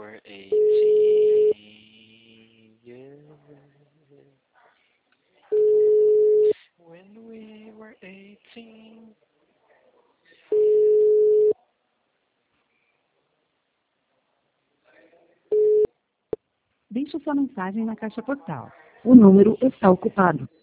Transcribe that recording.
were 18, yeah. When we were 18. Deixe sua mensagem na caixa postal. O número está ocupado.